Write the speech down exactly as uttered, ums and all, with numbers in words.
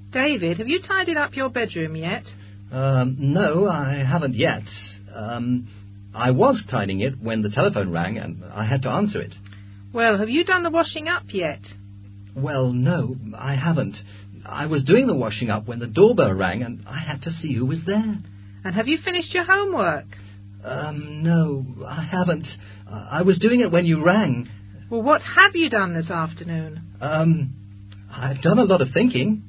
David, have you tidied up your bedroom yet? Um, no, I haven't yet. Um, I was tidying it when the telephone rang and I had to answer it. Well, have you done the washing up yet? Well, no, I haven't. I was doing the washing up when the doorbell rang and I had to see who was there. And have you finished your homework? Um, no, I haven't. Uh, I was doing it when you rang. Well, what have you done this afternoon? Um, I've done a lot of thinking.